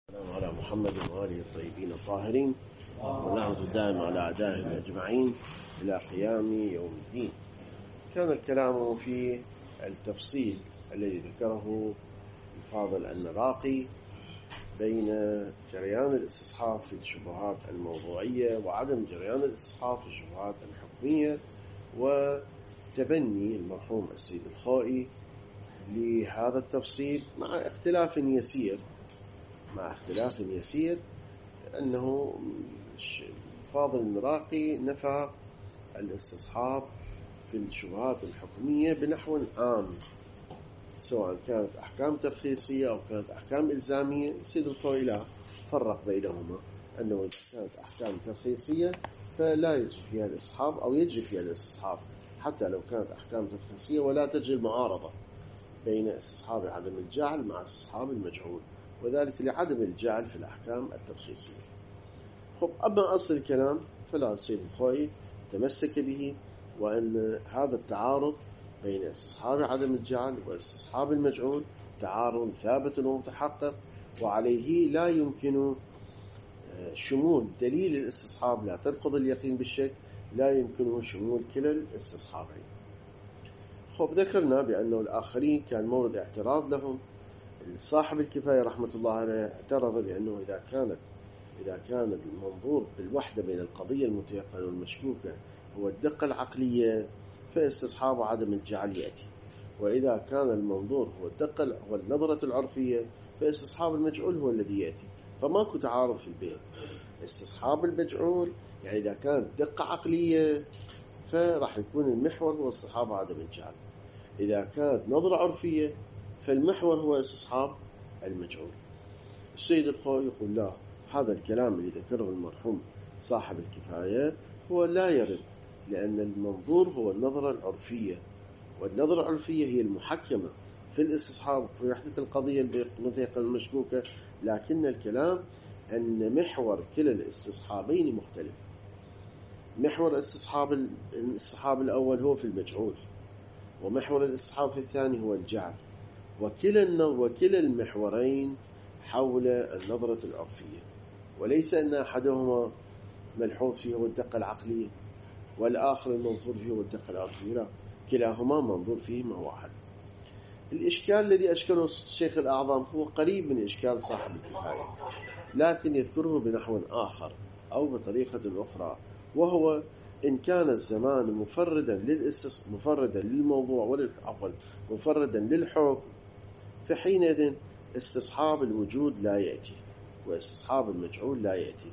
السلام على محمد وآله الطيبين الطاهرين ونعمة دائما على أعدائهم أجمعين إلى قيام يوم الدين. كان الكلام في التفصيل الذي ذكره الفاضل النراقي بين جريان الاستصحاب في الشبهات الموضوعية وعدم جريان الاستصحاب في الشبهات الحكمية، وتبني المرحوم السيد الخوئي لهذا التفصيل مع اختلاف يسير أنه فاضل النراقي نفى الاستصحاب في الشبهات الحكمية بنحو عام، سواء كانت أحكام ترخيصية أو كانت أحكام إلزامية. السيد الخوئي لا فرق بينهما، أنه إذا كانت أحكام ترخيصية فلا يجري فيها الاستصحاب أو يجري فيها الاستصحاب حتى لو كانت أحكام ترخيصية، ولا تجري المعارضة بين استصحاب عدم الجعل مع استصحاب المجعول، وذلك لعدم الجعل في الأحكام الترخيصية. أما أصل الكلام فلا، السيد الخوئي تمسك به، وأن هذا التعارض بين استصحاب عدم الجعل واستصحاب المجعول تعارض ثابت ومتحقق، وعليه لا يمكن شمول دليل الاستصحاب، لا تنقض اليقين بالشك، لا يمكنه شمول كلا الاستصحابين. ذكرنا بأنه الآخرين كان مورد اعتراض لهم. صاحب الكفاية رحمة الله عليه اعترض بأنه إذا كان المنظور بالوحدة بين القضية المتيقنة والمشكوكة هو الدقة العقلية فاستصحاب عدم الجعل يأتي، وإذا كان المنظور هو الدقة والنظرة العرفية فاستصحاب المجعول هو الذي يأتي. فماكو تعارض في البين. استصحاب المجعول يعني إذا كانت دقة عقلية فراح يكون المحور هو استصحاب عدم الجعل، إذا كانت نظرة عرفية فالمحور هو استصحاب المجعول. السيد الخوئي يقول لا، هذا الكلام اللي ذكره المرحوم صاحب الكفاية هو لا يرد، لأن المنظور هو النظرة العرفية، والنظرة العرفية هي المحكمة في الاستصحاب في وحدة القضية المتيقنة المشكوكة، لكن الكلام أن محور كلا الاستصحابين مختلف. محور الاستصحاب الأول هو في المجعول، ومحور الاستصحاب في الثاني هو الجعل، وكلا المحورين حول النظرة العرفية، وليس أن أحدهما ملحوظ فيه هو الدقة العقلية والآخر المنظور فيه هو الدقة العرفية، لا، كلاهما منظور فيهما واحد. الإشكال الذي أشكله الشيخ الأعظم هو قريب من إشكال صاحب الكفاية، لكن يذكره بنحو آخر أو بطريقة أخرى، وهو إن كان الزمان مفردا للموضوع مفردا للحكم، فحينئذ استصحاب الوجود لا يأتي واستصحاب المجعول لا يأتي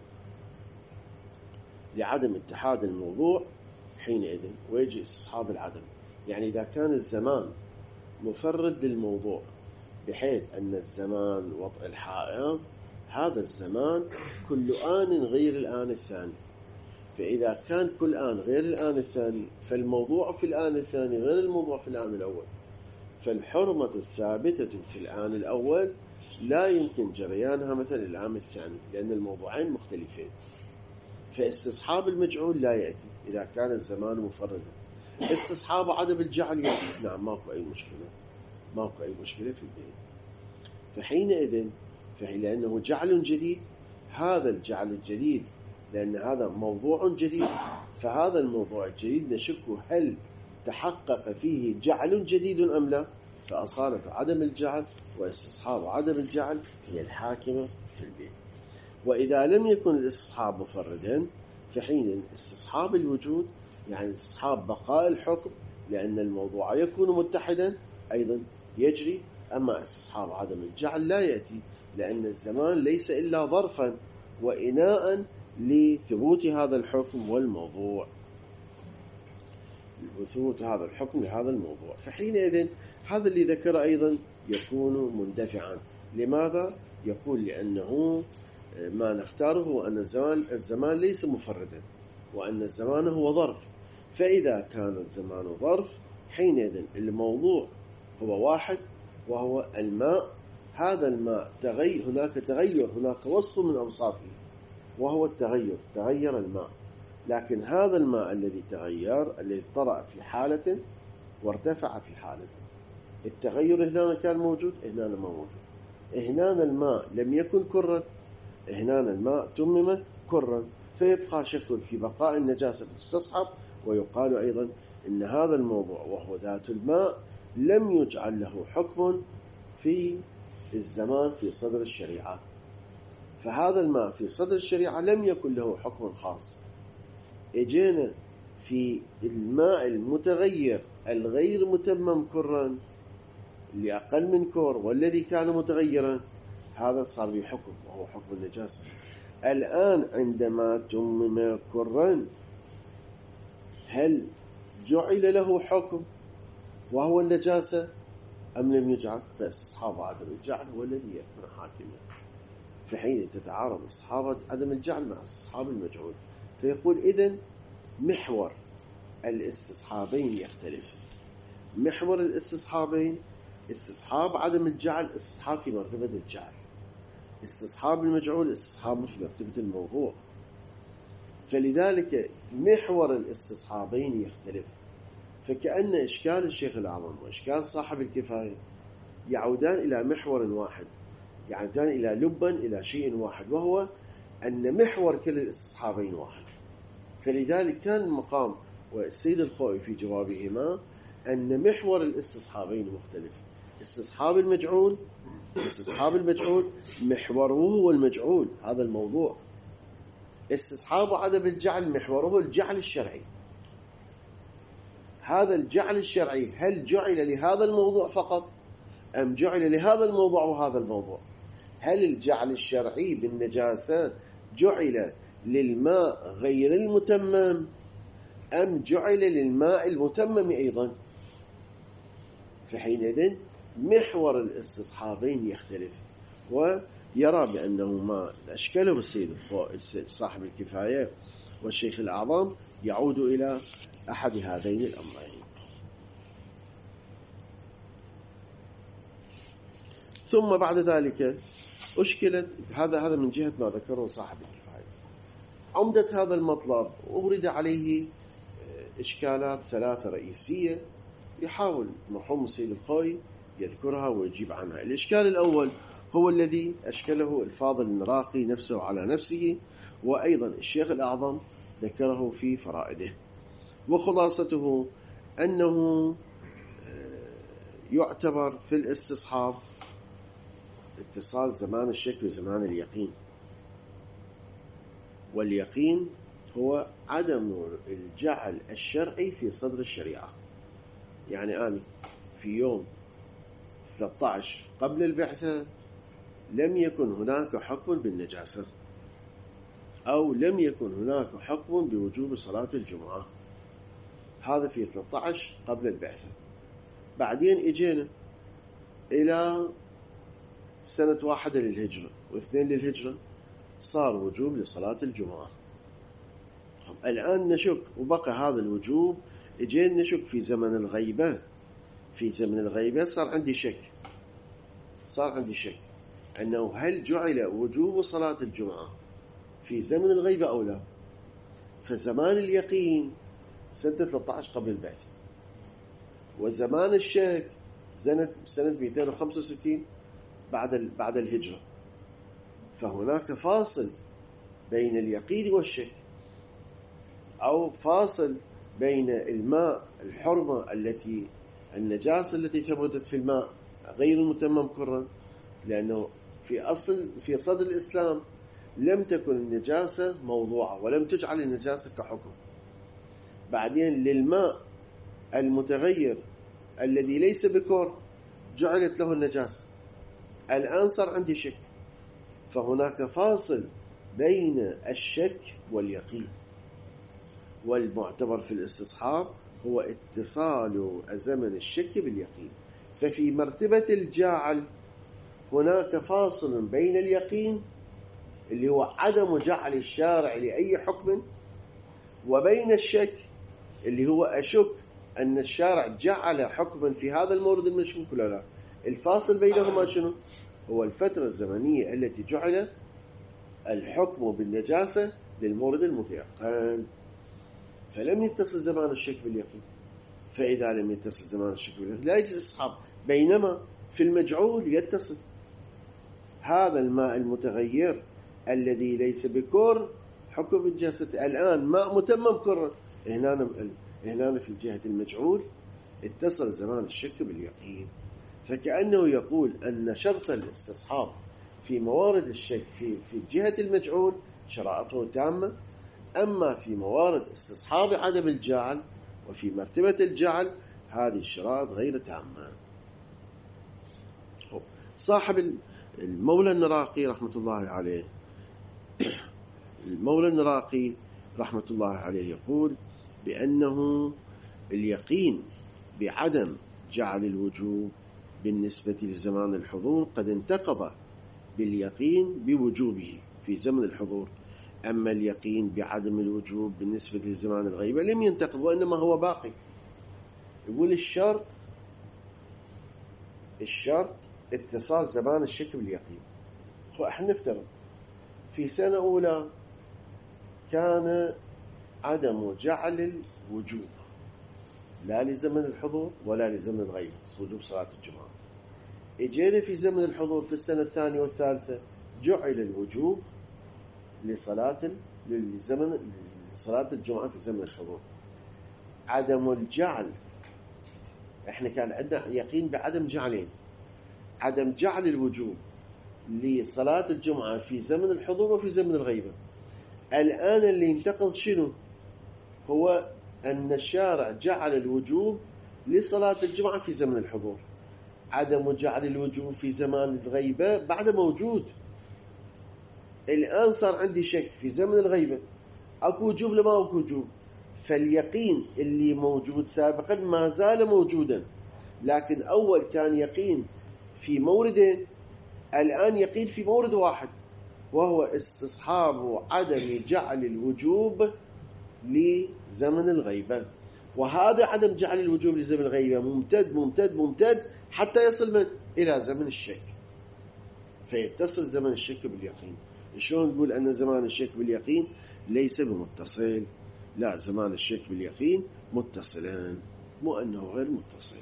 لعدم اتحاد الموضوع حينئذ، ويجي استصحاب العدم. يعني إذا كان الزمان مفرد للموضوع بحيث أن الزمان وضع الحائط، هذا الزمان كل آن غير الآن الثاني، فإذا كان كل آن غير الآن الثاني فالموضوع في الآن الثاني غير الموضوع في الآن الأول، فالحرمة الثابتة في الآن الأول لا يمكن جريانها مثل الآن الثاني، لأن الموضوعين مختلفين. فاستصحاب المجعول لا يأتي إذا كان الزمان مفردا. استصحاب عدم الجعل يأتي، نعم، ماكو أي مشكلة في البين. فحينئذ لأنه جعل جديد، هذا الجعل الجديد لأن هذا موضوع جديد، فهذا الموضوع الجديد نشك هل تحقق فيه جعل جديد أم لا، فأصالة عدم الجعل واستصحاب عدم الجعل هي الحاكمة في البين. وإذا لم يكن الاستصحاب مفردا فحين استصحاب الوجود يعني استصحاب بقاء الحكم، لأن الموضوع يكون متحدا أيضا يجري. أما استصحاب عدم الجعل لا يأتي، لأن الزمان ليس إلا ظرفا وإناء لثبوت هذا الحكم والموضوع، وثبوت هذا الحكم لهذا الموضوع. فحينئذ هذا اللي ذكر أيضا يكون مندفعا. لماذا؟ يقول لأنه ما نختاره هو أن الزمان ليس مفردا، وأن الزمان هو ظرف. فإذا كان الزمان ظرف حينئذ الموضوع هو واحد وهو الماء. هذا الماء هناك وصف من أوصافه وهو التغير، تغير الماء، لكن هذا الماء الذي تغير الذي طرأ في حالة وارتفع في حالة، التغير هنا كان موجود، هنا ما موجود. هنا الماء لم يكن كرا، هنا الماء تمم كرا، فيبقى شك في بقاء النجاسة تستصحب. ويقال أيضا إن هذا الموضوع وهو ذات الماء لم يجعل له حكم في الزمان في صدر الشريعة، فهذا الماء في صدر الشريعة لم يكن له حكم خاص. اجينا في الماء المتغير الغير متمم كرا اللي أقل من كور والذي كان متغيرا، هذا صار به حكم وهو حكم النجاسة. الآن عندما تمم كرا هل جعل له حكم وهو النجاسة أم لم يجعل؟ فاستصحاب عدم الجعل هو الذي يكون حاكما. في حين تتعارض استصحاب عدم الجعل مع استصحاب المجعول، فيقول إذن محور الاستصحابين يختلف. محور الاستصحابين استصحاب عدم الجعل استصحاب في مرتبة الجعل، استصحاب المجعول استصحاب في مرتبة الموضوع. فلذلك محور الاستصحابين يختلف. فكأن إشكال الشيخ الأعظم وإشكال صاحب الكفاية يعودان إلى محور واحد، يعودان إلى لبا إلى شيء واحد، وهو أن محور كل الاستصحابين واحد. فلذلك كان المقام والسيد الخوئي في جوابهما أن محور الاستصحابين مختلف. استصحاب المجعول محوره هو المجعول، هذا الموضوع. استصحاب عدم الجعل محوره الجعل الشرعي. هذا الجعل الشرعي هل جعل لهذا الموضوع فقط أم جعل لهذا الموضوع وهذا الموضوع؟ هل الجعل الشرعي بالنجاسة جعل للماء غير المتمم أم جعل للماء المتمم أيضا؟ فحينئذ محور الاستصحابين يختلف. ويرى بأنه ما أشكله السيد صاحب الكفاية والشيخ الأعظم يعود إلى أحد هذين الأمرين. ثم بعد ذلك أشكلت هذا من جهة ما ذكره صاحب الكفاية. عمدة هذا المطلب أورد عليه إشكالات ثلاثة رئيسية يحاول مرحوم السيد الخوئي يذكرها ويجيب عنها. الإشكال الأول هو الذي أشكله الفاضل المراقي نفسه على نفسه، وأيضا الشيخ الأعظم ذكره في فرائده، وخلاصته أنه يعتبر في الاستصحاب اتصال زمان الشك بزمان اليقين، واليقين هو عدم الجعل الشرعي في صدر الشريعة. يعني أنا في يوم 13 قبل البعثة لم يكن هناك حكم بالنجاسة، أو لم يكن هناك حكم بوجوب صلاة الجمعة، هذا في 13 قبل البعثة. بعدين اجينا إلى سنة 1 للهجرة و2 للهجرة، صار وجوب لصلاة الجمعة. الآن نشك وبقى هذا الوجوب، اجينا نشك في زمن الغيبة. في زمن الغيبة صار عندي شك أنه هل جعل وجوب صلاة الجمعة في زمن الغيبة أو لا. فزمان اليقين سنة 13 قبل البعثة، وزمان الشك سنة 265 بعد الهجرة. فهناك فاصل بين اليقين والشك، أو فاصل بين الماء الحرمة النجاسة التي ثبتت في الماء غير المتمم كرا، لأنه في صدر الإسلام لم تكن النجاسة موضوعة ولم تجعل النجاسة كحكم. بعدين للماء المتغير الذي ليس بكور جعلت له النجاسة. الآن صار عندي شك، فهناك فاصل بين الشك واليقين. والمعتبر في الاستصحاب هو اتصال زمن الشك باليقين. ففي مرتبة الجاعل هناك فاصل بين اليقين اللي هو عدم جعل الشارع لأي حكم، وبين الشك اللي هو أشك أن الشارع جعل حكما في هذا المورد المشكوك ولا لا. الفاصل بينهما شنو؟ هو الفترة الزمنية التي جعل الحكم بالنجاسة للمورد المتيقن. فلم يتصل زمان الشك باليقين، فإذا لم يتصل زمان الشك باليقين لا يجوز استصحاب. بينما في المجعول يتصل، هذا الماء المتغير الذي ليس بكر حكم الجسد. الآن ماء متمم كرا، هنا في جهة المجعول اتصل زمان الشك باليقين. فكأنه يقول أن شرط الاستصحاب في موارد الشك في جهة المجعول شرائطه تامة، أما في موارد استصحاب عدم الجعل وفي مرتبة الجعل هذه الشرائط غير تامة. صاحب المولى النراقي رحمة الله عليه، المولى النراقي رحمة الله عليه يقول بأنه اليقين بعدم جعل الوجوب بالنسبة لزمان الحضور قد انتقض باليقين بوجوبه في زمن الحضور، أما اليقين بعدم الوجوب بالنسبة لزمان الغيبة لم ينتقض وإنما هو باقي. يقول الشرط اتصال زمان الشك باليقين. احنا نفترض في سنة أولى كان عدم جعل الوجوب لا لزمن الحضور ولا لزمن الغيبة، وجوب صلاة الجمعة. اجينا في زمن الحضور في السنة الثانية والثالثة جعل الوجوب لصلاة الجمعة في زمن الحضور. عدم الجعل، احنا كان عندنا يقين بعدم جعلين، عدم جعل الوجوب لصلاة الجمعة في زمن الحضور وفي زمن الغيبة. الآن اللي ينتقض شنو؟ هو أن الشارع جعل الوجوب لصلاة الجمعة في زمن الحضور، عدم جعل الوجوب في زمان الغيبة بعد موجود. الآن صار عندي شك في زمن الغيبة أكو وجوب لما أكو وجوب، فاليقين اللي موجود سابقا ما زال موجودا، لكن أول كان يقين في موردين، الآن يقين في مورد واحد وهو استصحاب عدم جعل الوجوب لزمن الغيبة. وهذا عدم جعل الوجوب لزمن الغيبة ممتد ممتد ممتد حتى يصل من إلى زمن الشك، فيتصل زمن الشك باليقين. شلون نقول أن زمان الشك باليقين ليس بمتصل؟ لا، زمان الشك باليقين متصلان، مو أنه غير متصل.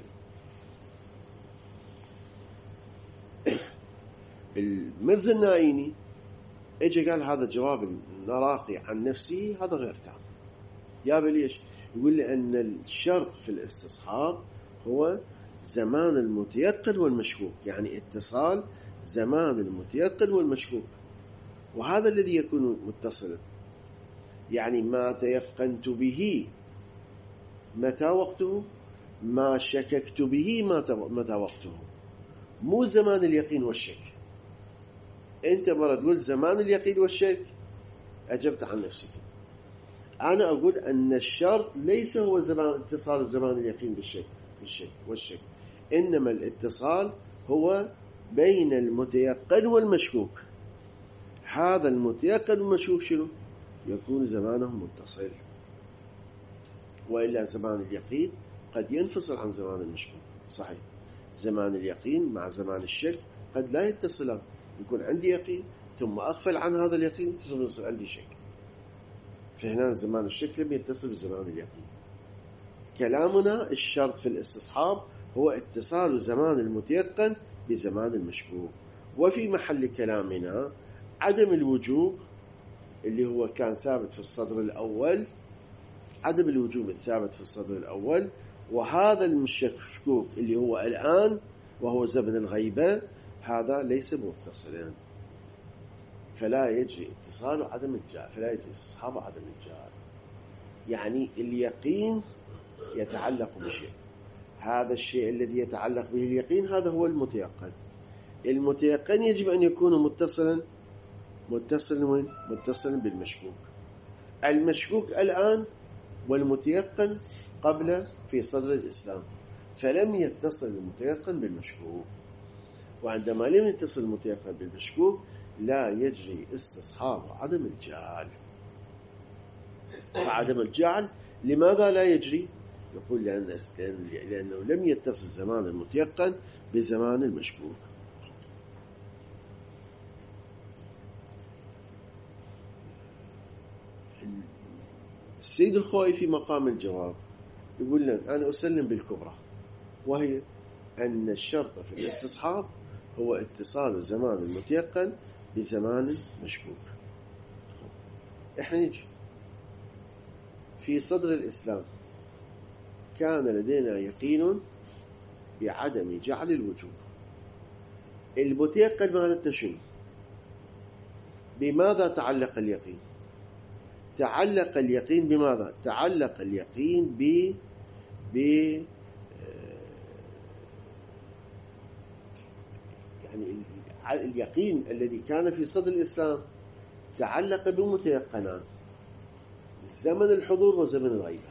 المرزا النائيني اجى قال هذا جواب النراقي عن نفسه هذا غير تام. يا ليش؟ يقول لأن الشرط في الاستصحاب هو زمان المتيقن والمشكوك، يعني اتصال زمان المتيقن والمشكوك، وهذا الذي يكون متصلا. يعني ما تيقنت به متى وقته، ما شككت به متى وقته، مو زمان اليقين والشك. انت مرة تقول زمان اليقين والشك، أجبت عن نفسك. أنا أقول أن الشرط ليس هو اتصال زمان اليقين والشك، إنما الاتصال هو بين المتيقن والمشكوك. هذا المتيقن والمشكوك شنو؟ يكون زمانهم متصل، وإلا زمان اليقين قد ينفصل عن زمان المشكوك. صحيح، زمان اليقين مع زمان الشك قد لا يتصلان، يكون عندي يقين ثم أغفل عن هذا اليقين ثم يصير عندي شك، فهنا زمان الشك لم يتصل بزمان اليقين. كلامنا الشرط في الاستصحاب هو اتصال زمان المتيقن بزمان المشكوك. وفي محل كلامنا عدم الوجوب اللي هو كان ثابت في الصدر الأول، عدم الوجوب الثابت في الصدر الأول، وهذا المشكوك اللي هو الآن وهو زمن الغيبة، هذا ليس متصلا، فلا يجري اتصال عدم الجعل، فلا يجري استصحاب عدم الجعل. يعني اليقين يتعلق بشيء، هذا الشيء الذي يتعلق به اليقين هذا هو المتيقن. المتيقن يجب أن يكون متصلا بالمشكوك. المشكوك الآن والمتيقن قبل في صدر الإسلام، فلم يتصل المتيقن بالمشكوك. وعندما لم يتصل المتيقن بالمشكوك لا يجري استصحاب عدم الجعل. فعدم الجعل لماذا لا يجري؟ يقول لأنه لم يتصل زمان المتيقن بزمان المشكوك. السيد الخوئي في مقام الجواب يقول لنا أنا أسلم بالكبرى، وهي أن الشرط في الاستصحاب هو اتصال زمان المتيقن بزمان مشكوك. احنا نجي في صدر الإسلام كان لدينا يقين بعدم جعل الوجوب. المتيقن مالتنا شنو؟ بماذا تعلق اليقين؟ تعلق اليقين بماذا؟ تعلق اليقين يعني اليقين الذي كان في صدر الإسلام تعلق بمتيقنان: زمن الحضور وزمن الغيبة.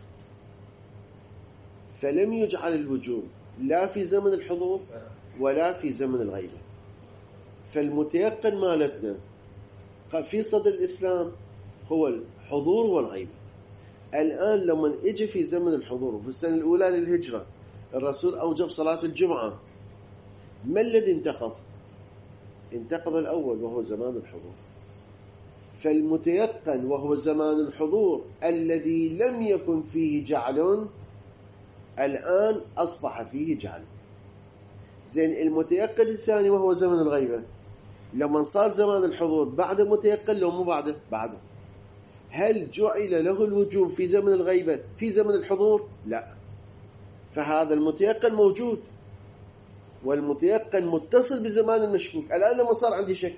فلم يجعل الوجوب لا في زمن الحضور ولا في زمن الغيبة. فالمتيقن مالتنا في صدر الإسلام هو الحضور والغيبة. الآن لما اجى في زمن الحضور وفي السنة الأولى للهجرة الرسول أوجب صلاة الجمعة، ما الذي انتقض؟ انتقض الأول وهو زمان الحضور. فالمتيقن وهو زمان الحضور الذي لم يكن فيه جعل الآن أصبح فيه جعل. زين المتيقن الثاني وهو زمن الغيبة لما صار زمان الحضور بعد متيقن لو مو بعده، هل جعل له الوجوب في زمن الغيبة في زمن الحضور؟ لا. فهذا المتيقن موجود والمتيقن متصل بزمان المشكوك. الآن لما صار عندي شك،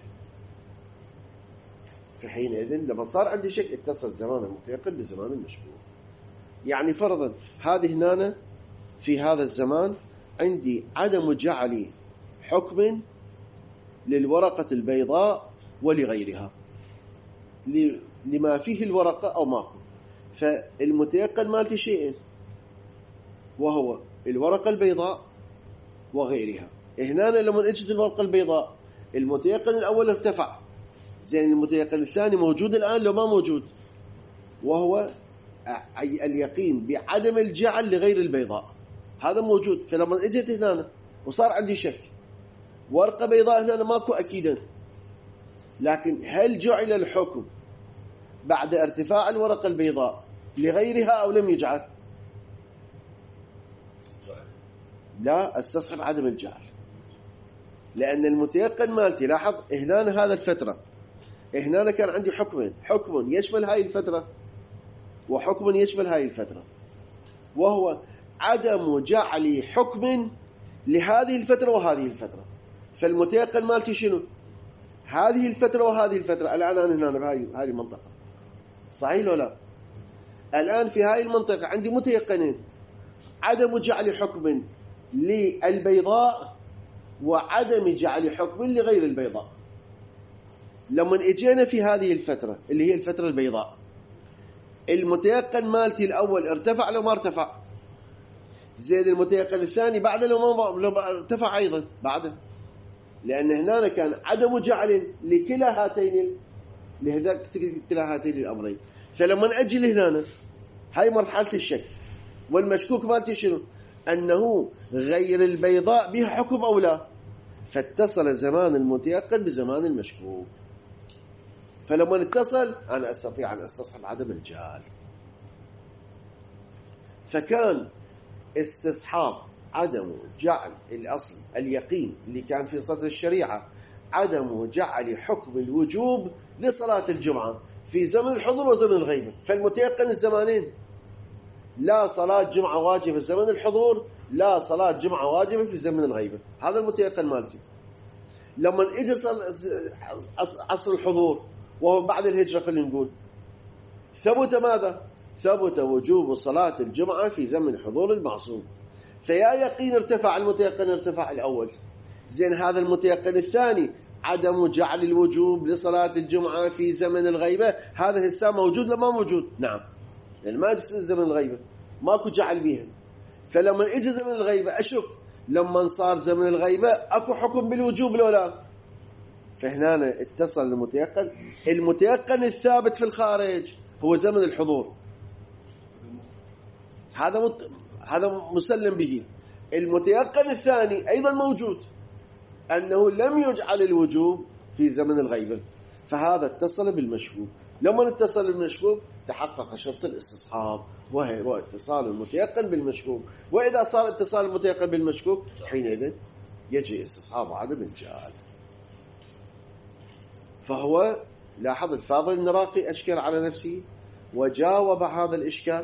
في حينئذ لما صار عندي شك اتصل زمان المتيقن بزمان المشكوك. يعني فرضا هذه هنا في هذا الزمان عندي عدم جعل حكم للورقة البيضاء ولغيرها لما فيه الورقة أو ماكو. فالمتيقن مالتي شيئين وهو الورقة البيضاء وغيرها. هنا لما اجت الورقة البيضاء المتيقن الأول ارتفع، زين المتيقن الثاني موجود الآن لو ما موجود، وهو اليقين بعدم الجعل لغير البيضاء، هذا موجود. فلما اجت هنا وصار عندي شك ورقة بيضاء هنا ماكو أكيدا، لكن هل جعل الحكم بعد ارتفاع الورقة البيضاء لغيرها أو لم يجعل؟ لا، استصحب عدم الجعل، لأن المتيقن مالتي لاحظ هنا هذا الفترة هنا كان عندي حكم يشمل هاي الفترة وحكم يشمل هاي الفترة، وهو عدم جعل حكم لهذه الفترة وهذه الفترة. فالمتيقن مالتي شنو؟ هذه الفترة وهذه الفترة. الآن أنا هنا بهاي المنطقة، صحيح ولا لا؟ الآن في هاي المنطقة عندي متيقنين: عدم جعل حكم للبيضاء وعدم جعل حكم لغير البيضاء. لما اجينا في هذه الفترة اللي هي الفترة البيضاء، المتيقن مالتي الأول ارتفع لو ما ارتفع، زين المتيقن الثاني بعد لو ما ارتفع أيضا بعده، لأن هنا كان عدم جعل لكلا هاتين كلا هاتين الأمرين. فلما أجي هنا هاي مرحلة الشك والمشكوك مالتي شنو؟ أنه غير البيضاء بها حكم أو لا، فاتصل زمان المتيقن بزمان المشكوك. فلما اتصل أنا أستطيع أن أستصحب عدم الجعل. فكان استصحاب عدم جعل الأصل اليقين اللي كان في صدر الشريعة عدم جعل حكم الوجوب لصلاة الجمعة في زمن الحضور وزمن الغيبة. فالمتيقن الزمانين: لا صلاة جمعة واجبة في زمن الحضور، لا صلاة جمعة واجبة في زمن الغيبة. هذا المتيقن مالتي. لما اجى عصر الحضور وهو بعد الهجرة خلينا نقول، ثبت ماذا؟ ثبت وجوب صلاة الجمعة في زمن حضور المعصوم. فيا يقين ارتفع المتيقن ارتفع الأول. زين هذا المتيقن الثاني عدم جعل الوجوب لصلاة الجمعة في زمن الغيبة، هذا هسه موجود لما موجود؟ نعم، لأن ما جاء زمن الغيبة ماكو جعل بيها. فلما اجى زمن الغيبة أشك لما صار زمن الغيبة أكو حكم بالوجوب لو لا. فهنا اتصل المتيقن الثابت في الخارج هو زمن الحضور، هذا مسلم به. المتيقن الثاني أيضا موجود، أنه لم يجعل الوجوب في زمن الغيبة، فهذا اتصل بالمشكوك. لما اتصل بالمشكوك تحقق شرط الاستصحاب وهو اتصال المتيقن بالمشكوك. وإذا صار اتصال المتيقن بالمشكوك حينئذ يجري استصحاب عدم الجعل. فهو لاحظ الفاضل المراقي أشكل على نفسه وجاوب هذا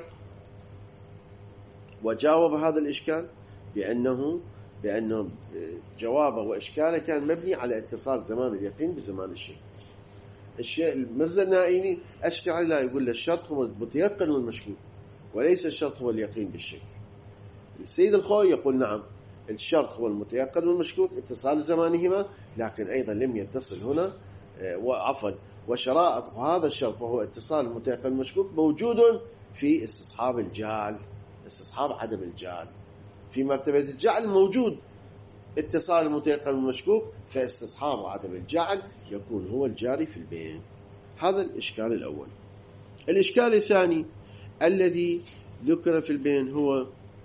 الإشكال بأنه جوابه وإشكاله كان مبني على اتصال زمان اليقين بزمان الشيء المرزا النائمي أشكل عليه، يقول له الشرط هو المتيقن والمشكوك وليس الشرط هو اليقين بالشك. السيد الخوي يقول نعم الشرط هو المتيقن والمشكوك اتصال زمانهما، لكن أيضا لم يتصل هنا وشرائط هذا الشرط وهو اتصال المتيقن والمشكوك موجود في استصحاب الجعل، استصحاب عدم الجعل. في مرتبة الجعل موجود اتصال المتيقن والمشكوك، فاستصحاب عدم الجعل يكون هو الجاري في البين. هذا الإشكال الأول. الإشكال الثاني الذي ذكر في البين هو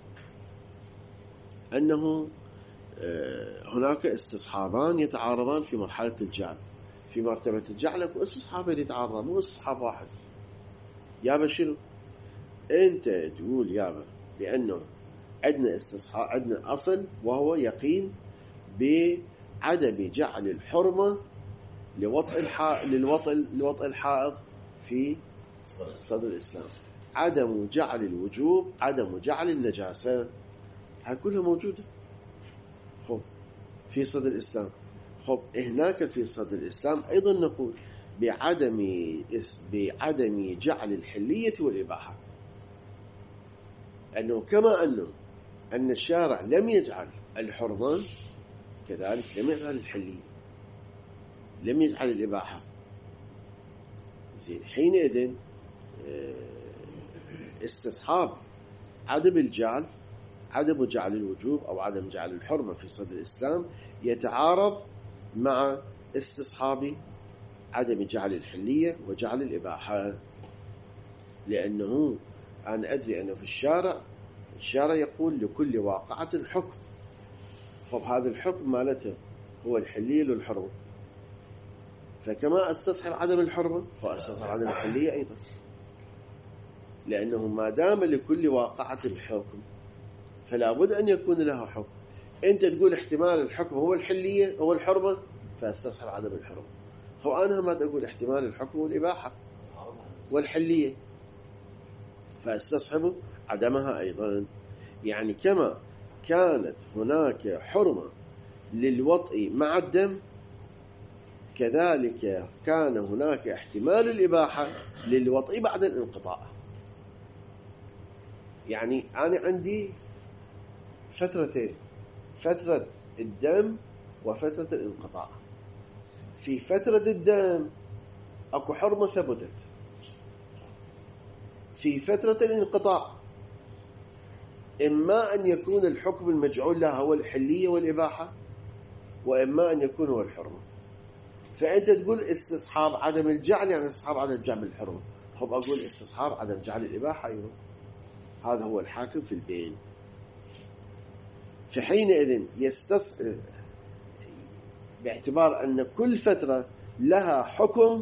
أنه هناك استصحابان يتعارضان في مرحلة الجعل. في مرتبة الجعل اكو استصحابين يتعارضان، مو استصحاب واحد. يابا شنو؟ انت تقول يابا بأنه عندنا استصحاب، عندنا أصل وهو يقين بعدم جعل الحرمة لوطئ الحائض في صدر الإسلام، عدم جعل الوجوب، عدم جعل النجاسة، هاي كلها موجودة خب في صدر الإسلام. خب هناك في صدر الإسلام أيضا نقول بعدم جعل الحلية والإباحة، أنه كما أن الشارع لم يجعل الحرمان كذلك لم يجعل الحلية، لم يجعل الإباحة. زين حينئذ استصحاب عدم جعل الوجوب أو عدم جعل الحرمة في صدر الإسلام يتعارض مع استصحاب عدم جعل الحلية وجعل الإباحة، لأنه أنا أدري أنه في الشارع يقول لكل واقعة حكم. طب هذا الحكم مالته هو الحلية والحرمة، فكما استصحب عدم الحرمة فاستصحب عدم الحلية أيضا، لأنه ما دام لكل واقعة حكم فلا بد أن يكون لها حكم. أنت تقول احتمال الحكم هو الحلية هو الحرمة فاستصحب عدم الحرمة، هو أنا ما تقول احتمال الحكم والإباحة والحلية فاستصحب عدمها أيضا. يعني كما كانت هناك حرمة للوطء مع الدم كذلك كان هناك احتمال الإباحة للوطء بعد الانقطاع. يعني أنا عندي فترتين، فترة الدم وفترة الانقطاع. في فترة الدم أكو حرمة ثبتت، في فترة الانقطاع إما أن يكون الحكم المجعول لها هو الحلية والإباحة وإما أن يكون هو الحرمة. فأنت تقول استصحاب عدم الجعل يعني استصحاب عدم جعل الحرمة، خب أقول استصحاب عدم جعل الإباحة أيضا. هذا هو الحاكم في البين. فحينئذ يستصحب باعتبار أن كل فترة لها حكم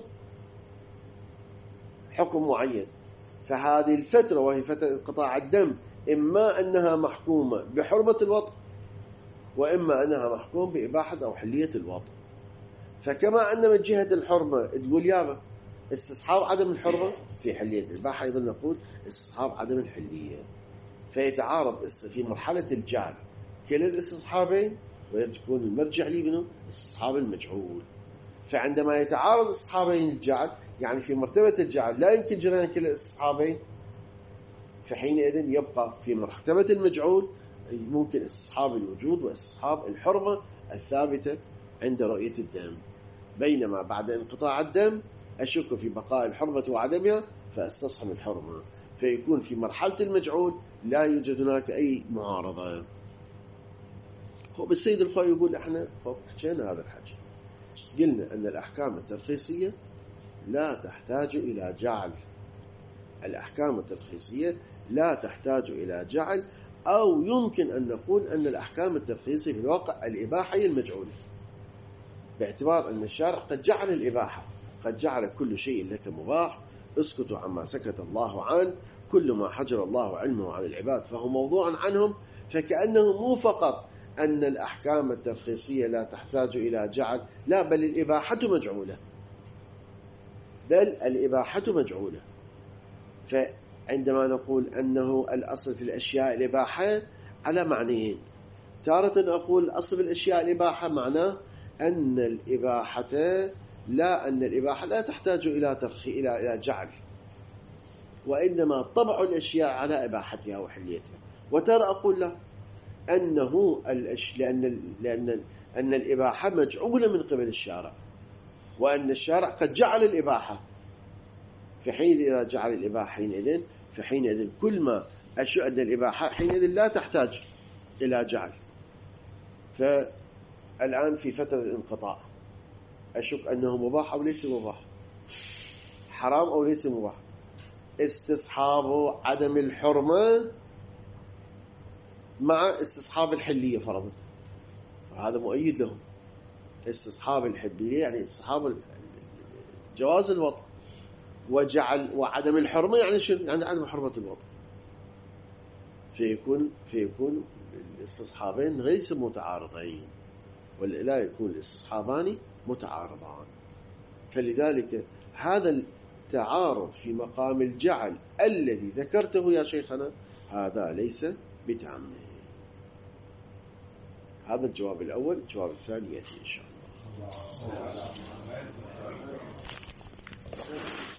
معين، فهذه الفترة وهي فترة انقطاع الدم إما أنها محكومة بحرمة الوطء وإما أنها محكومة بإباحة أو حلية الوطء. فكما أن من جهة الحرمة تقول يابا استصحاب عدم الحرمة في حلية الإباحة، أيضا نقول استصحاب عدم الحلية. فيتعارض في مرحلة الجعل كلا الاستصحابين ويكون المرجع لي منه استصحاب المجعول. فعندما يتعارض استصحابين الجعل يعني في مرتبة الجعل لا يمكن جريان كلا الاستصحابين، فحينئذ يبقى في مرتبة المجعول ممكن استصحاب الوجود واستصحاب الحرمة الثابتة عند رؤية الدم، بينما بعد انقطاع الدم أشك في بقاء الحرمة وعدمها فاستصحب الحرمة، فيكون في مرحلة المجعول لا يوجد هناك أي معارضة. هو بالسيد الخوي يقول احنا حكينا هذا الحكي، قلنا أن الأحكام الترخيصية لا تحتاج إلى جعل، الأحكام الترخيصية لا تحتاج إلى جعل، أو يمكن أن نقول أن الأحكام الترخيصية في الواقع الإباحة هي المجعولة، باعتبار أن الشارع قد جعل الإباحة، قد جعل كل شيء لك مباح، اسكتوا عما سكت الله عنه، كل ما حجر الله علمه عن العباد فهو موضوع عنهم. فكأنه مو فقط أن الأحكام الترخيصية لا تحتاج إلى جعل، لا، بل الإباحة مجعولة، بل الإباحة مجعولة. فعندما نقول أنه الأصل في الأشياء الإباحة على معنيين. تارة أقول الأصل في الأشياء الإباحة معناه أن الإباحة لا تحتاج إلى جعل، وإنما طبع الأشياء على إباحتها وحليتها. وترى أقول له أنه لأن الإباحة مجعولة من قبل الشارع، وأن الشارع قد جعل الإباحة، فحين إذا جعل الإباحة فحينئذ كل ما أشياء أن الإباحة حينئذ لا تحتاج إلى جعل. فالآن في فترة الانقطاع أشك أنه مباح أو ليس مباح، حرام أو ليس مباح. استصحاب عدم الحرمة مع استصحاب الحلية فرضا، هذا مؤيد لهم. استصحاب الحلية يعني استصحاب جواز الوطء، وعدم الحرمة يعني شنو؟ يعني عدم حرمة الوطء. فيكون الاستصحابين ليس متعارضين، ولا يكون الاستصحابان متعارضان. فلذلك هذا التعارض في مقام الجعل الذي ذكرته يا شيخنا هذا ليس بتام. هذا الجواب الأول. الجواب الثاني يأتي إن شاء الله.